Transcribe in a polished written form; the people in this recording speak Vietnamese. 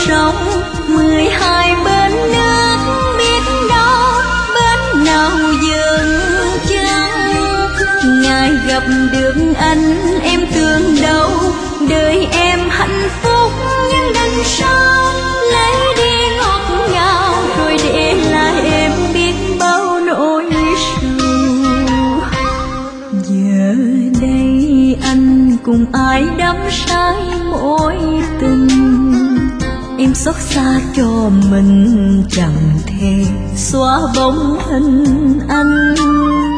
sông 12 bên nước, biết đâu bên nào dừng chân. Ngày gặp được anh em thương đâu, đời em hạnh phúc nhưng đằng sau lấy đi ngọt ngào, rồi để lại em biết bao nỗi sầu. Giờ đây anh cùng ai đắm say mối tình, em xót xa cho mình chẳng thể xóa bóng hình anh.